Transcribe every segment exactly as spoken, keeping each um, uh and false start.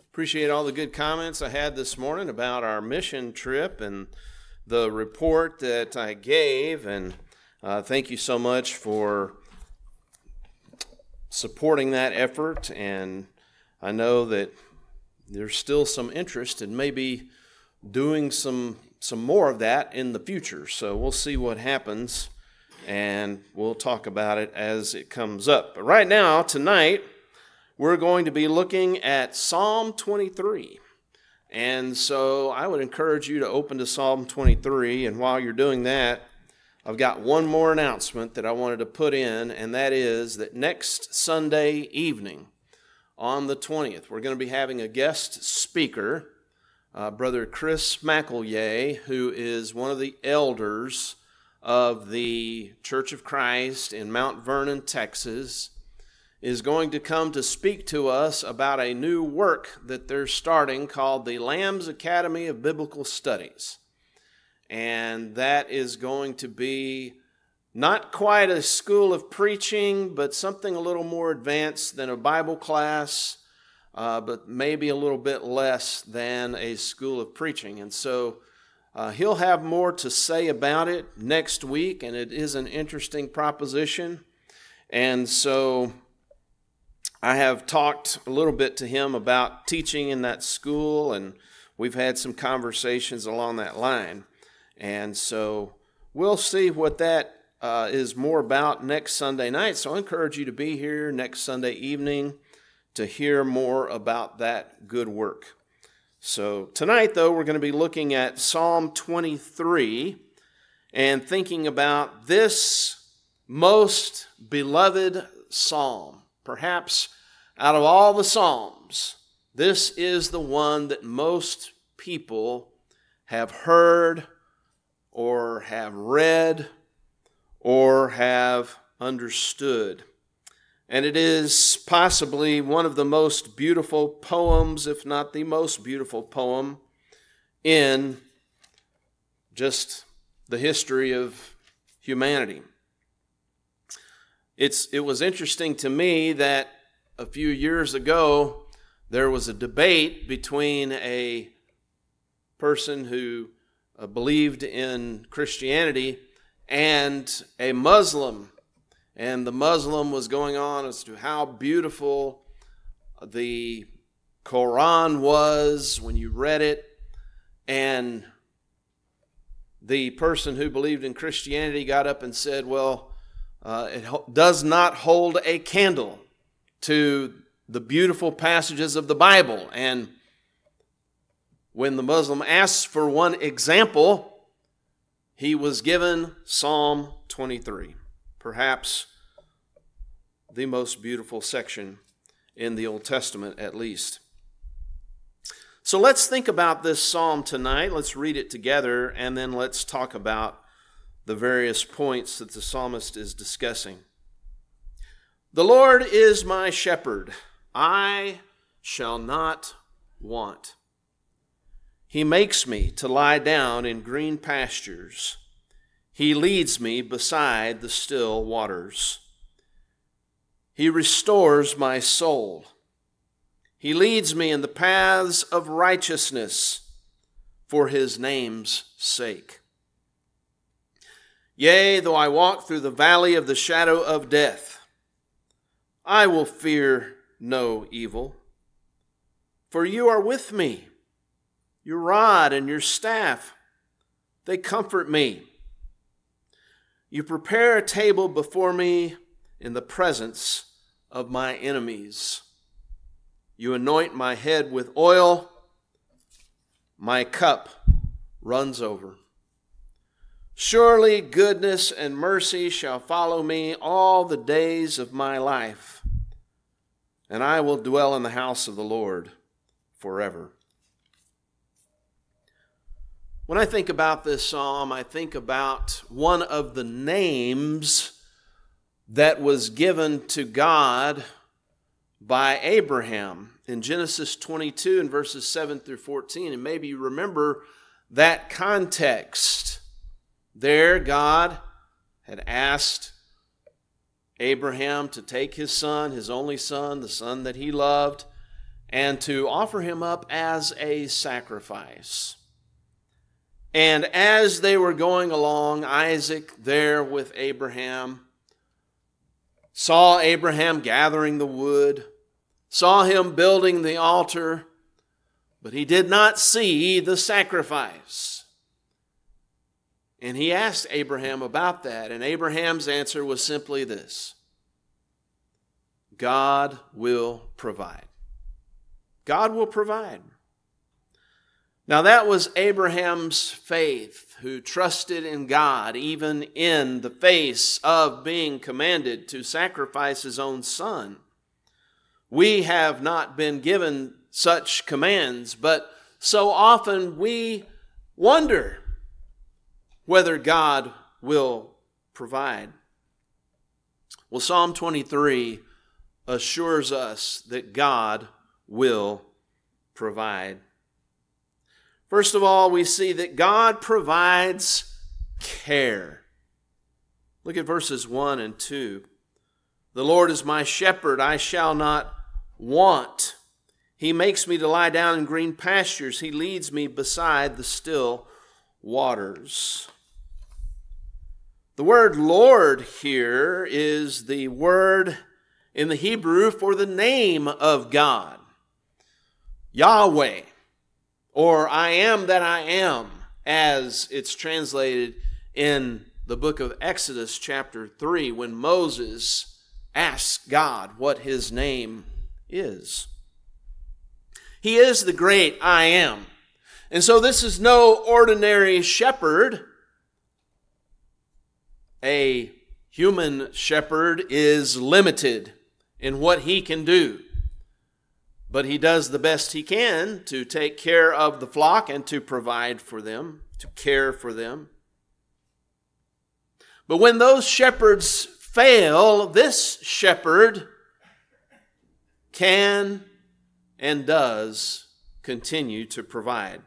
Appreciate all the good comments I had this morning about our mission trip and the report that I gave. And uh, thank you so much for supporting that effort. And I know that there's still some interest in maybe doing some some more of that in the future. So we'll see what happens, and we'll talk about it as it comes up. But right now, tonight, we're going to be looking at Psalm twenty-three. And so I would encourage you to open to Psalm twenty-three. And while you're doing that, I've got one more announcement that I wanted to put in, and that is that next Sunday evening on the twentieth, we're going to be having a guest speaker, uh, Brother Chris McElye, who is one of the elders of the Church of Christ in Mount Vernon, Texas, is going to come to speak to us about a new work that they're starting called the Lambs Academy of Biblical Studies. And that is going to be not quite a school of preaching, but something a little more advanced than a Bible class, uh, but maybe a little bit less than a school of preaching. And so uh, he'll have more to say about it next week, and it is an interesting proposition. And so I have talked a little bit to him about teaching in that school, and we've had some conversations along that line. And so we'll see what that uh, is more about next Sunday night. So I encourage you to be here next Sunday evening to hear more about that good work. So tonight, though, we're going to be looking at Psalm twenty-three and thinking about this most beloved psalm. Perhaps out of all the psalms, this is the one that most people have heard or have read or have understood. And it is possibly one of the most beautiful poems, if not the most beautiful poem, in just the history of humanity. It's, it was interesting to me that a few years ago, there was a debate between a person who uh, believed in Christianity and a Muslim. And the Muslim was going on as to how beautiful the Quran was when you read it. And the person who believed in Christianity got up and said, well, Uh, it ho- does not hold a candle to the beautiful passages of the Bible. And when the Muslim asks for one example, he was given Psalm twenty-three, perhaps the most beautiful section in the Old Testament, at least. So let's think about this psalm tonight. Let's read it together, and then let's talk about the various points that the psalmist is discussing. The Lord is my shepherd. I shall not want. He makes me to lie down in green pastures. He leads me beside the still waters. He restores my soul. He leads me in the paths of righteousness for his name's sake. Yea, though I walk through the valley of the shadow of death, I will fear no evil. For you are with me. Your rod and your staff, they comfort me. You prepare a table before me in the presence of my enemies. You anoint my head with oil. My cup runs over. Surely goodness and mercy shall follow me all the days of my life, and I will dwell in the house of the Lord forever. When I think about this psalm, I think about one of the names that was given to God by Abraham in Genesis twenty-two and verses seven through fourteen. And maybe you remember that context. There, God had asked Abraham to take his son, his only son, the son that he loved, and to offer him up as a sacrifice. And as they were going along, Isaac there with Abraham saw Abraham gathering the wood, saw him building the altar, but he did not see the sacrifice. And he asked Abraham about that, and Abraham's answer was simply this: God will provide. God will provide. Now that was Abraham's faith, who trusted in God even in the face of being commanded to sacrifice his own son. We have not been given such commands, but so often we wonder whether God will provide. Well, Psalm twenty-three assures us that God will provide. First of all, we see that God provides care. Look at verses one and two. The Lord is my shepherd, I shall not want. He makes me to lie down in green pastures. He leads me beside the still waters. The word Lord here is the word in the Hebrew for the name of God, Yahweh, or I am that I am, as it's translated in the book of Exodus chapter three, when Moses asks God what his name is. He is the great I am. And so this is no ordinary shepherd. A human shepherd is limited in what he can do, but he does the best he can to take care of the flock and to provide for them, to care for them. But when those shepherds fail, this shepherd can and does continue to provide.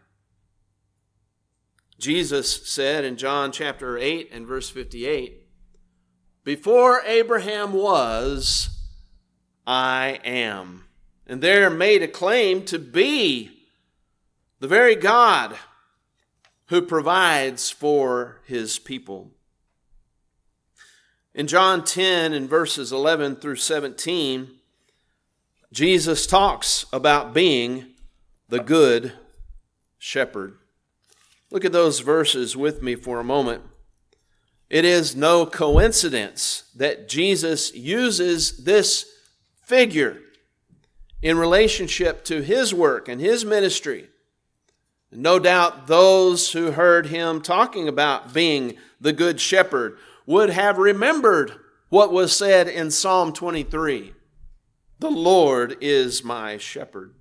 Jesus said in John chapter eight and verse fifty-eight, before Abraham was, I am. And there made a claim to be the very God who provides for his people. In John ten and verses eleven through seventeen, Jesus talks about being the good shepherd. Look at those verses with me for a moment. It is no coincidence that Jesus uses this figure in relationship to his work and his ministry. No doubt those who heard him talking about being the good shepherd would have remembered what was said in Psalm twenty-three. The Lord is my shepherd.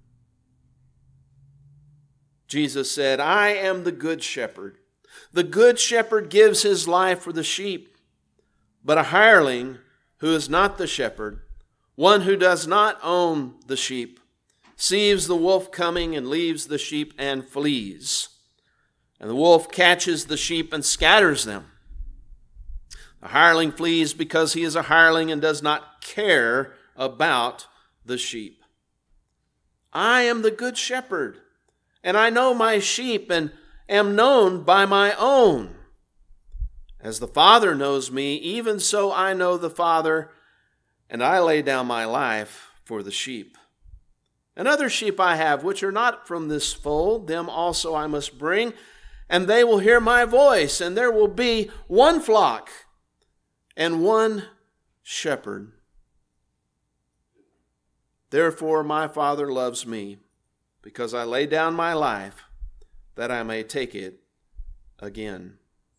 Jesus said, I am the good shepherd. The good shepherd gives his life for the sheep. But a hireling who is not the shepherd, one who does not own the sheep, sees the wolf coming and leaves the sheep and flees. And the wolf catches the sheep and scatters them. The hireling flees because he is a hireling and does not care about the sheep. I am the good shepherd, and I know my sheep and am known by my own. As the Father knows me, even so I know the Father, and I lay down my life for the sheep. And other sheep I have, which are not from this fold, them also I must bring, and they will hear my voice, and there will be one flock and one shepherd. Therefore my Father loves me, because I lay down my life that I may take it again.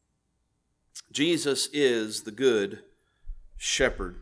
Jesus is the good shepherd.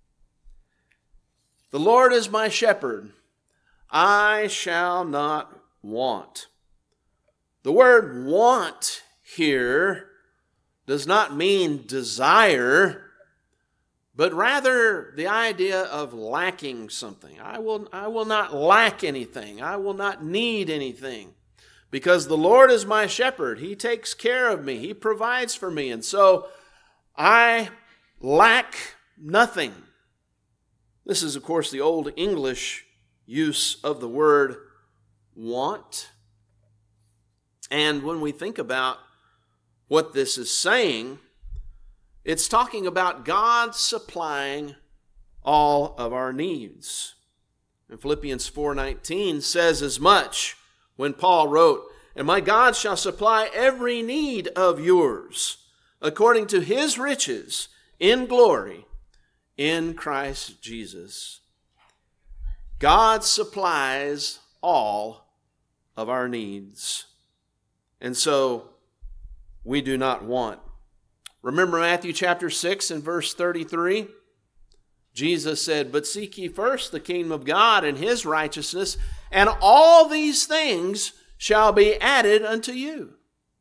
The Lord is my shepherd, I shall not want. The word want here does not mean desire, but rather the idea of lacking something. I will, I will not lack anything. I will not need anything. Because the Lord is my shepherd. He takes care of me. He provides for me. And so I lack nothing. This is, of course, the Old English use of the word want. And when we think about what this is saying, it's talking about God supplying all of our needs. And Philippians four nineteen says as much when Paul wrote, "And my God shall supply every need of yours according to his riches in glory in Christ Jesus." God supplies all of our needs. And so we do not want. Remember Matthew chapter six and verse thirty-three? Jesus said, "But seek ye first the kingdom of God and his righteousness, and all these things shall be added unto you."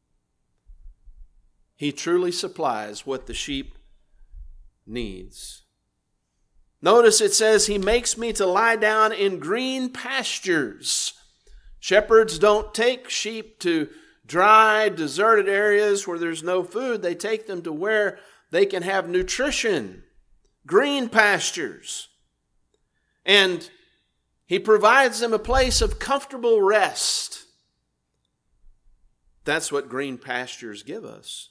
He truly supplies what the sheep needs. Notice it says, "He makes me to lie down in green pastures." Shepherds don't take sheep to dry, deserted areas where there's no food. They take them to where they can have nutrition, green pastures. And he provides them a place of comfortable rest. That's what green pastures give us.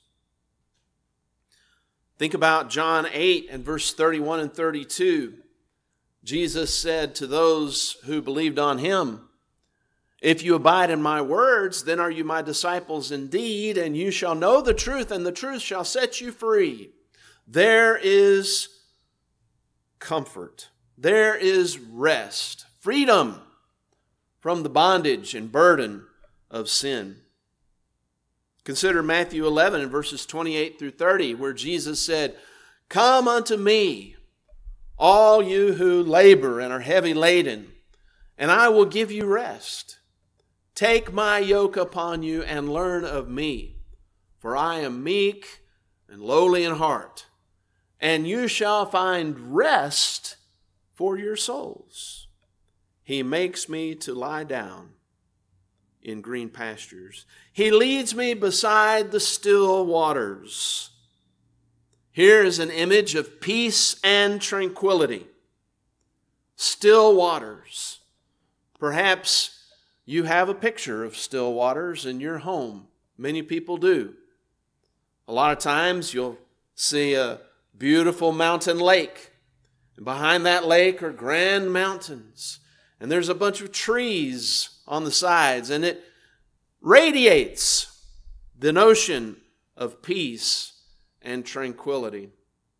Think about John eight and verse thirty-one and thirty-two. Jesus said to those who believed on him, "If you abide in my words, then are you my disciples indeed, and you shall know the truth, and the truth shall set you free." There is comfort. There is rest, freedom from the bondage and burden of sin. Consider Matthew eleven and verses twenty-eight through thirty, where Jesus said, "Come unto me, all you who labor and are heavy laden, and I will give you rest. Take my yoke upon you and learn of me, for I am meek and lowly in heart, and you shall find rest for your souls. He makes me to lie down in green pastures. He leads me beside the still waters." Here is an image of peace and tranquility. Still waters. Perhaps you have a picture of still waters in your home. Many people do. A lot of times you'll see a beautiful mountain lake. And behind that lake are grand mountains. And there's a bunch of trees on the sides. And it radiates the notion of peace and tranquility.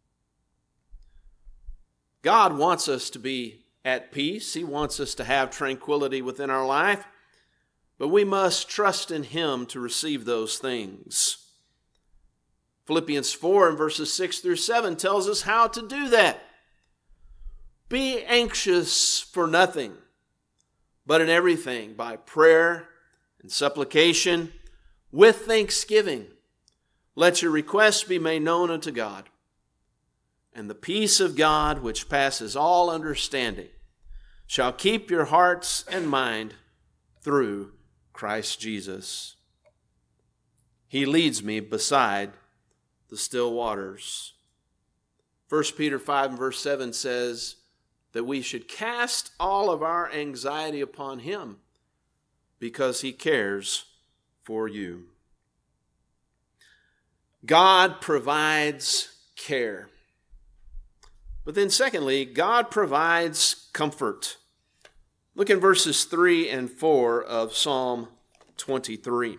God wants us to be at peace. He wants us to have tranquility within our life. But we must trust in him to receive those things. Philippians four and verses six through seven tells us how to do that. "Be anxious for nothing, but in everything by prayer and supplication with thanksgiving. Let your requests be made known unto God. And the peace of God, which passes all understanding, shall keep your hearts and mind through Christ Jesus." He leads me beside the still waters. First Peter five and verse seven says that we should cast all of our anxiety upon him because he cares for you. God provides care. But then secondly, God provides comfort. Look in verses three and four of Psalm twenty-three.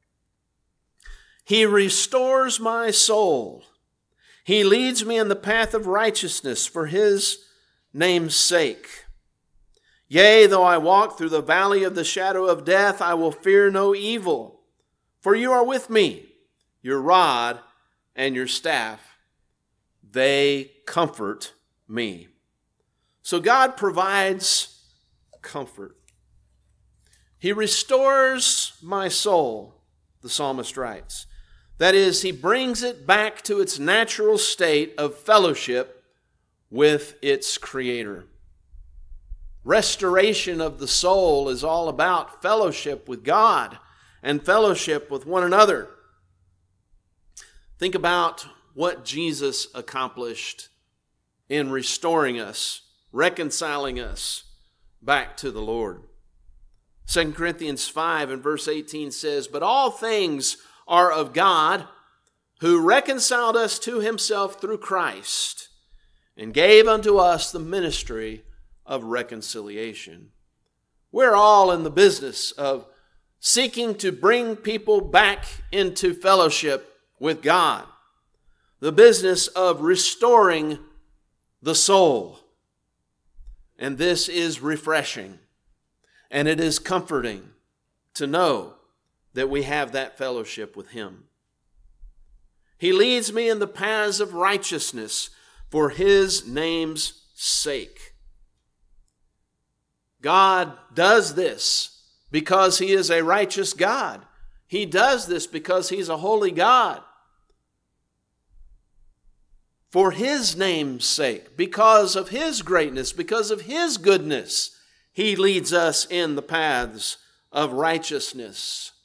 "He restores my soul. He leads me in the path of righteousness for his name's sake. Yea, though I walk through the valley of the shadow of death, I will fear no evil. For you are with me. Your rod and your staff, they comfort me." So God provides comfort. He restores my soul, the psalmist writes. That is, he brings it back to its natural state of fellowship with its Creator. Restoration of the soul is all about fellowship with God and fellowship with one another. Think about what Jesus accomplished in restoring us, reconciling us, back to the Lord. Second Corinthians five and verse eighteen says, "But all things are of God, who reconciled us to himself through Christ, and gave unto us the ministry of reconciliation." We're all in the business of seeking to bring people back into fellowship with God. The business of restoring the soul. And this is refreshing. And it is comforting to know that we have that fellowship with him. He leads me in the paths of righteousness for his name's sake. God does this because he is a righteous God. He does this because he's a holy God. For his name's sake, because of his greatness, because of his goodness, he leads us in the paths of righteousness.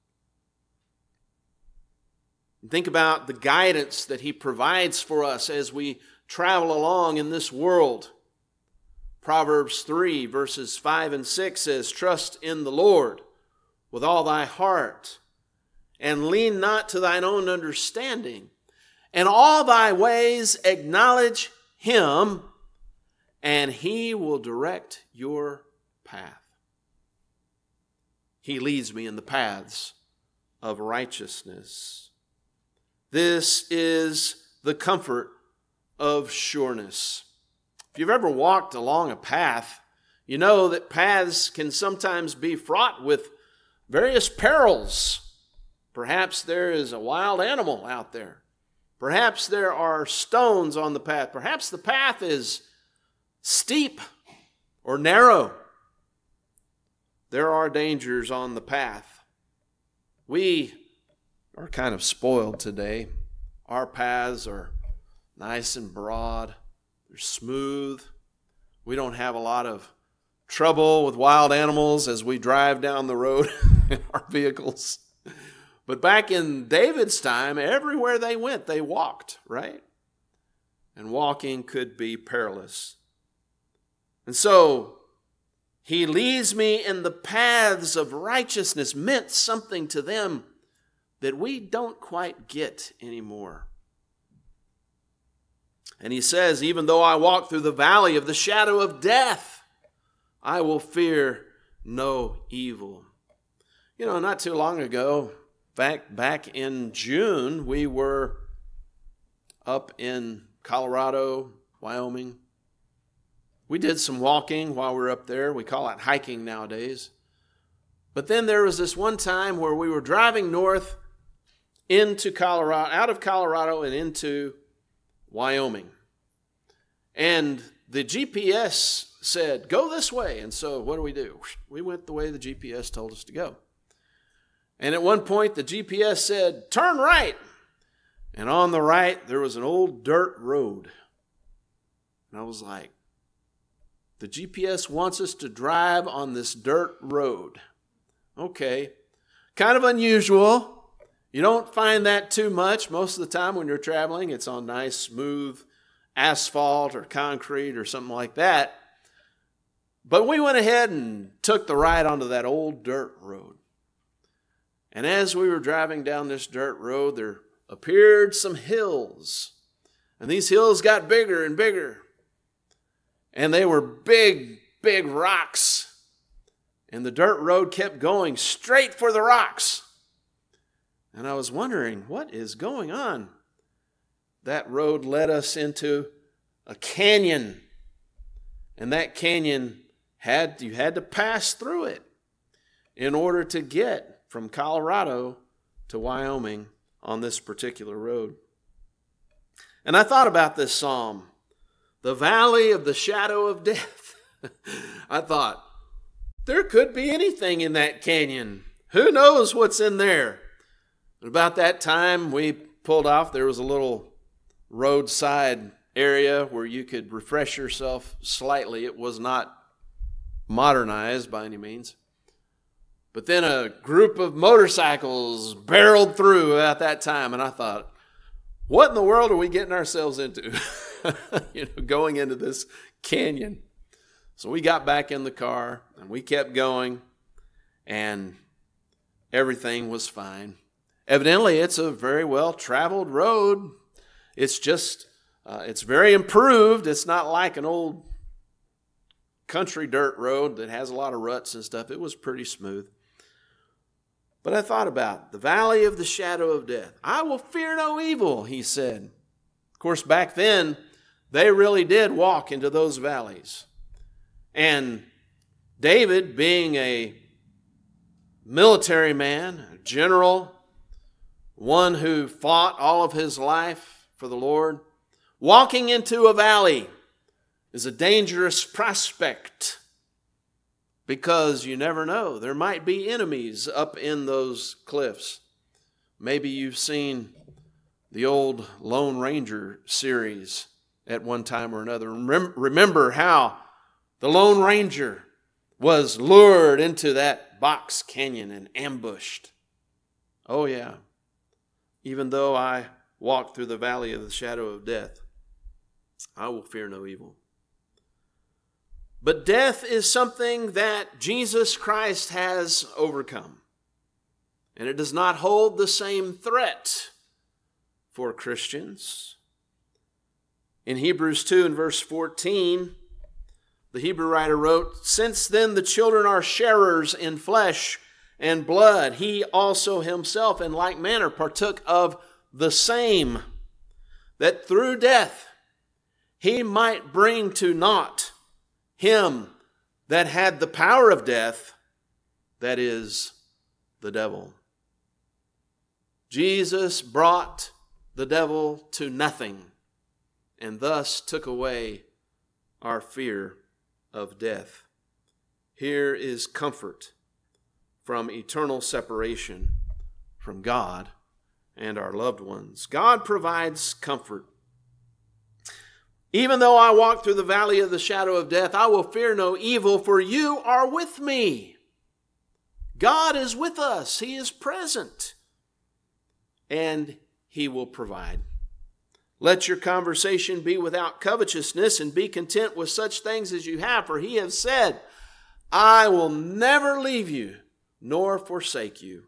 Think about the guidance that he provides for us as we travel along in this world. Proverbs three, verses five and six says, "Trust in the Lord with all thy heart, and lean not to thine own understanding. In all thy ways acknowledge him, and he will direct your path." He leads me in the paths of righteousness. This is the comfort of sureness. If you've ever walked along a path, you know that paths can sometimes be fraught with various perils. Perhaps there is a wild animal out there. Perhaps there are stones on the path. Perhaps the path is steep or narrow. There are dangers on the path. We are kind of spoiled today. Our paths are nice and broad. They're smooth. We don't have a lot of trouble with wild animals as we drive down the road in our vehicles. But back in David's time, everywhere they went, they walked, right? And walking could be perilous. And so, he leads me in the paths of righteousness meant something to them that we don't quite get anymore. And he says, "Even though I walk through the valley of the shadow of death, I will fear no evil." You know, not too long ago, back, back in June, we were up in Colorado, Wyoming. We did some walking while we were up there. We call it hiking nowadays. But then there was this one time where we were driving north into Colorado, out of Colorado and into Wyoming. And the G P S said, "Go this way." And so what do we do? We went the way the G P S told us to go. And at one point, the G P S said, "Turn right." And on the right, there was an old dirt road. And I was like, the G P S wants us to drive on this dirt road. Okay. Kind of unusual. You don't find that too much. Most of the time when you're traveling, it's on nice, smooth asphalt or concrete or something like that. But we went ahead and took the ride onto that old dirt road. And as we were driving down this dirt road, there appeared some hills. And these hills got bigger and bigger. And they were big, big rocks. And the dirt road kept going straight for the rocks. And I was wondering, what is going on? That road led us into a canyon. And that canyon, had you had to pass through it in order to get from Colorado to Wyoming on this particular road. And I thought about this psalm, the valley of the shadow of death. I thought, there could be anything in that canyon. Who knows what's in there? And about that time, we pulled off. There was a little roadside area where you could refresh yourself slightly. It was not modernized by any means. But then a group of motorcycles barreled through at that time, and I thought, what in the world are we getting ourselves into? you know, going into this canyon. So we got back in the car and we kept going, and everything was fine. Evidently, it's a very well-traveled road. It's just, uh, it's very improved. It's not like an old country dirt road that has a lot of ruts and stuff. It was pretty smooth. But I thought about the valley of the shadow of death. I will fear no evil, he said. Of course, back then, they really did walk into those valleys. And David, being a military man, a general, one who fought all of his life for the Lord, walking into a valley is a dangerous prospect, because you never know. There might be enemies up in those cliffs. Maybe you've seen the old Lone Ranger series at one time or another. Remember how the Lone Ranger was lured into that box canyon and ambushed. Oh yeah. Even though I walk through the valley of the shadow of death, I will fear no evil. But death is something that Jesus Christ has overcome. And it does not hold the same threat for Christians. In Hebrews two and verse fourteen, the Hebrew writer wrote, "Since then the children are sharers in flesh and blood, he also himself in like manner partook of the same, that through death he might bring to naught him that had the power of death, that is, the devil." Jesus brought the devil to nothing, and thus took away our fear of death. Here is comfort from eternal separation from God and our loved ones. God provides comfort. "Even though I walk through the valley of the shadow of death, I will fear no evil, for you are with me." God is with us. He is present. And he will provide. Let your conversation be without covetousness, and be content with such things as you have, for he has said, "I will never leave you nor forsake you."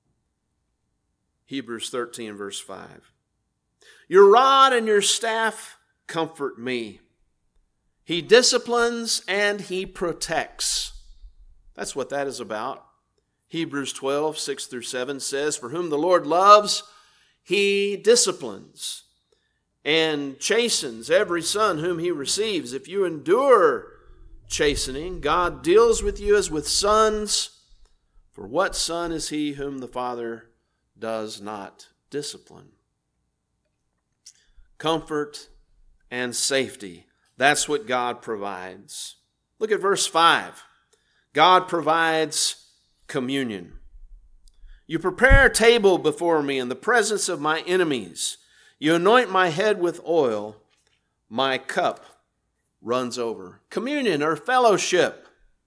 Hebrews thirteen verse five. "Your rod and your staff comfort me. He disciplines and he protects." That's what that is about. Hebrews twelve, six through seven says, "For whom the Lord loves, he disciplines and chastens every son whom he receives. If you endure chastening, God deals with you as with sons. For what son is he whom the Father does not discipline?" Comfort and safety. That's what God provides. Look at verse five. God provides communion. "You prepare a table before me in the presence of my enemies. You anoint my head with oil. My cup runs over." Communion or fellowship.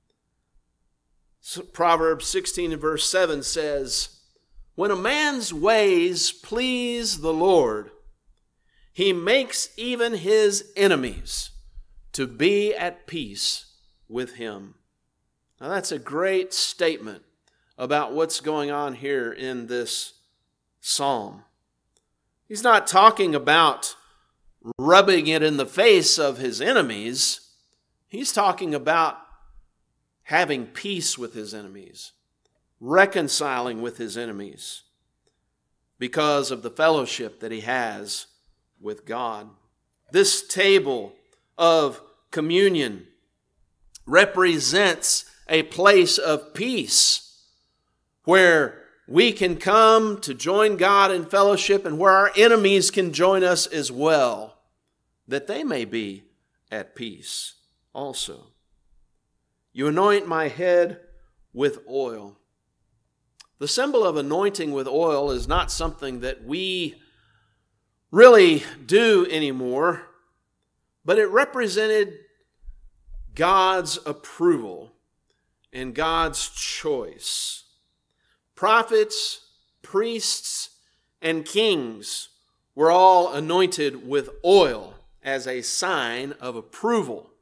So Proverbs sixteen and verse seven says, "When a man's ways please the Lord, he makes even his enemies to be at peace with him." Now that's a great statement about what's going on here in this psalm. He's not talking about rubbing it in the face of his enemies. He's talking about having peace with his enemies, reconciling with his enemies because of the fellowship that he has with God. This table of communion represents a place of peace where we can come to join God in fellowship, and where our enemies can join us as well, that they may be at peace also. "You anoint my head with oil." The symbol of anointing with oil is not something that we really do anymore, but it represented God's approval and God's choice. Prophets, priests, and kings were all anointed with oil as a sign of approval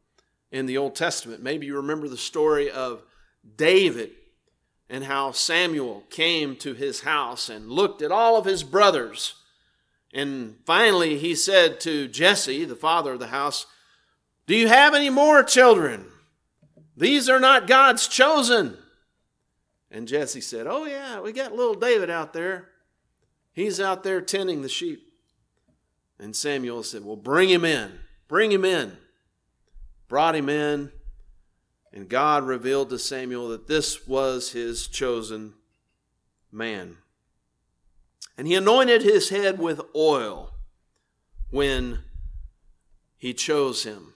in the Old Testament. Maybe you remember the story of David and how Samuel came to his house and looked at all of his brothers. And finally he said to Jesse, the father of the house, "Do you have any more children? These are not God's chosen." And Jesse said, "Oh yeah, we got little David out there. He's out there tending the sheep." And Samuel said, "Well, bring him in. Bring him in." Brought him in, and God revealed to Samuel that this was his chosen man. And he anointed his head with oil when he chose him.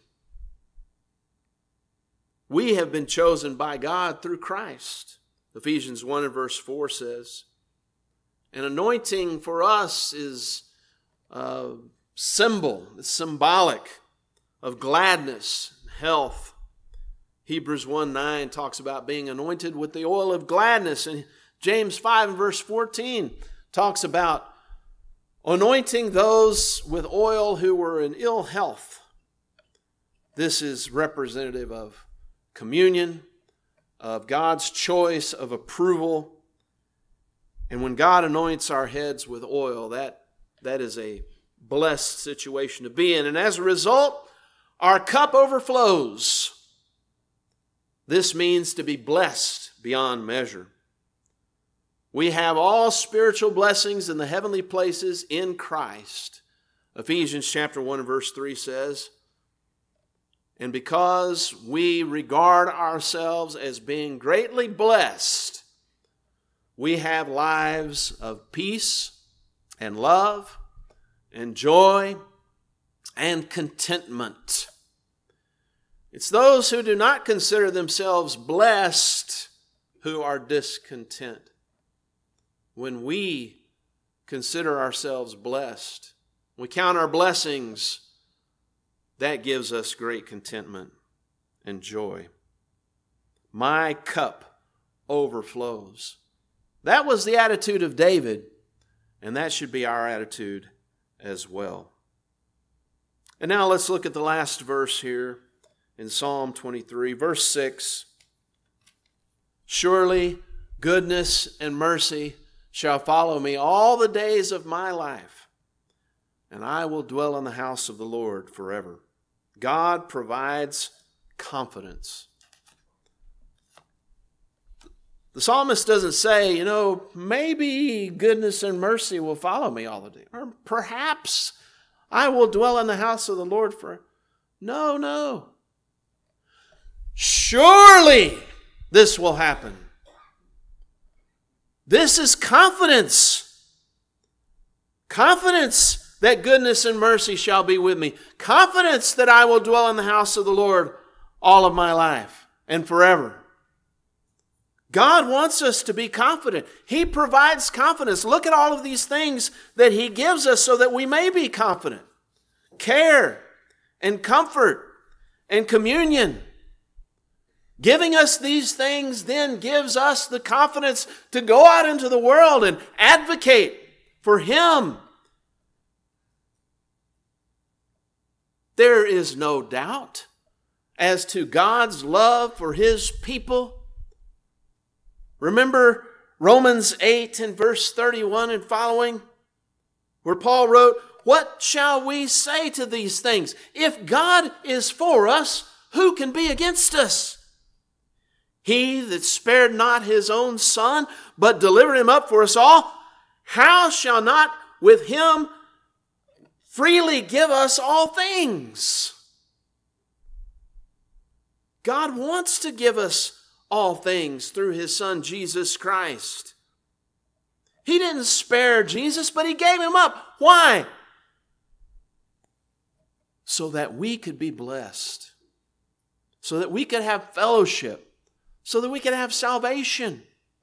We have been chosen by God through Christ. Ephesians one and verse four says, an anointing for us is a symbol, it's symbolic of gladness, health. Hebrews one nine talks about being anointed with the oil of gladness. And James five and verse fourteen talks about anointing those with oil who were in ill health. This is representative of communion, of God's choice of approval. And when God anoints our heads with oil, that, that is a blessed situation to be in. And as a result, our cup overflows. This means to be blessed beyond measure. We have all spiritual blessings in the heavenly places in Christ. Ephesians chapter one and verse three says, and because we regard ourselves as being greatly blessed, we have lives of peace and love and joy and contentment. It's those who do not consider themselves blessed who are discontent. When we consider ourselves blessed, we count our blessings, that gives us great contentment and joy. My cup overflows. That was the attitude of David, and that should be our attitude as well. And now let's look at the last verse here in Psalm twenty-three, verse six. Surely goodness and mercy shall follow me all the days of my life, and I will dwell in the house of the Lord forever. God provides confidence. The psalmist doesn't say, you know, maybe goodness and mercy will follow me all the day. Or perhaps I will dwell in the house of the Lord forever. No, no. Surely this will happen. This is confidence. Confidence that goodness and mercy shall be with me. Confidence that I will dwell in the house of the Lord all of my life and forever. God wants us to be confident. He provides confidence. Look at all of these things that He gives us so that we may be confident. Care and comfort and communion. Giving us these things then gives us the confidence to go out into the world and advocate for Him. There is no doubt as to God's love for His people. Remember Romans eight and verse thirty-one and following, where Paul wrote, what shall we say to these things? If God is for us, who can be against us? He that spared not His own Son, but delivered Him up for us all, how shall not with Him freely give us all things? God wants to give us all things through His Son, Jesus Christ. He didn't spare Jesus, but He gave Him up. Why? So that we could be blessed. So that we could have fellowship. So that we could have salvation.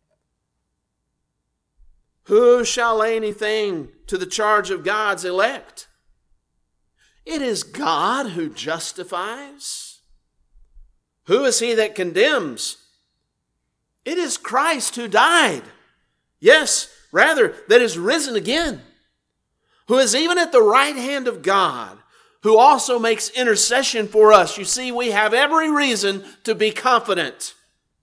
Who shall lay anything to the charge of God's elect? It is God who justifies. Who is he that condemns? It is Christ who died. Yes, rather, that is risen again. Who is even at the right hand of God, who also makes intercession for us. You see, we have every reason to be confident.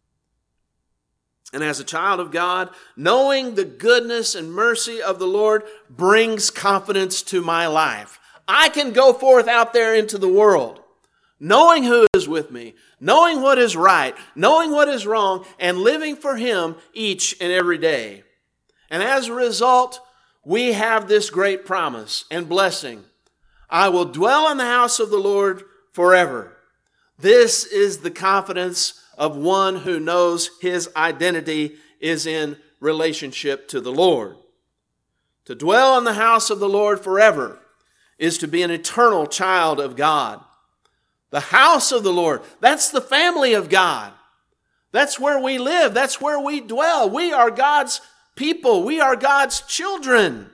And as a child of God, knowing the goodness and mercy of the Lord brings confidence to my life. I can go forth out there into the world, knowing who is with me, knowing what is right, knowing what is wrong, and living for Him each and every day. And as a result, we have this great promise and blessing. I will dwell in the house of the Lord forever. This is the confidence of one who knows his identity is in relationship to the Lord. To dwell in the house of the Lord forever is to be an eternal child of God. The house of the Lord, that's the family of God. That's where we live. That's where we dwell. We are God's people. We are God's children.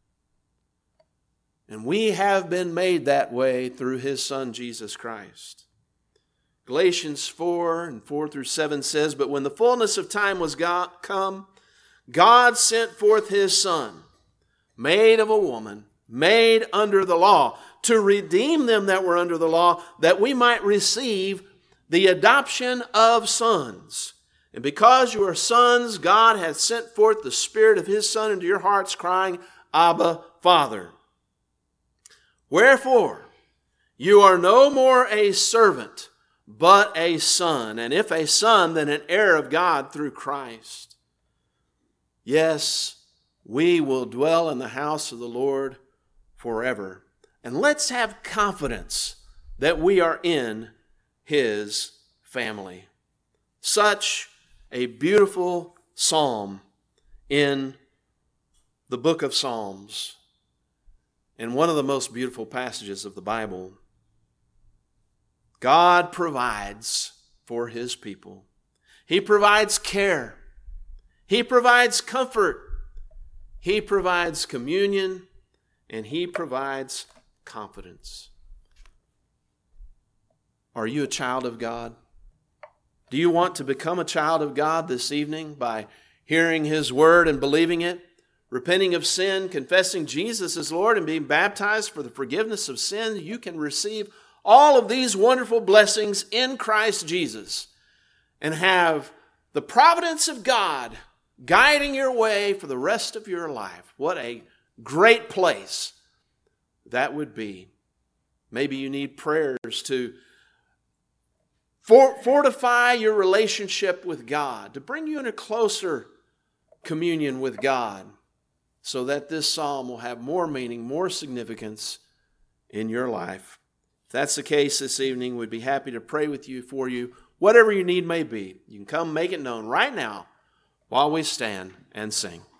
And we have been made that way through His Son, Jesus Christ. Galatians four and four through seven says, "But when the fullness of time was God, come, God sent forth His Son, made of a woman, made under the law, to redeem them that were under the law, that we might receive the adoption of sons. And because you are sons, God hath sent forth the Spirit of His Son into your hearts, crying, Abba, Father. Wherefore, you are no more a servant, but a son. And if a son, then an heir of God through Christ. Yes, we will dwell in the house of the Lord forever. And let's have confidence that we are in His family." Such a beautiful psalm in the book of Psalms, and one of the most beautiful passages of the Bible. God provides for His people. He provides care. He provides comfort. He provides communion. And He provides confidence. Are you a child of God? Do you want to become a child of God this evening by hearing His word and believing it, repenting of sin, confessing Jesus as Lord, and being baptized for the forgiveness of sin? You can receive all of these wonderful blessings in Christ Jesus and have the providence of God guiding your way for the rest of your life. What a great place that would be. Maybe you need prayers to for, fortify your relationship with God, to bring you in a closer communion with God, so that this psalm will have more meaning, more significance in your life. If that's the case this evening, we'd be happy to pray with you, for you, whatever your need may be. You can come make it known right now while we stand and sing.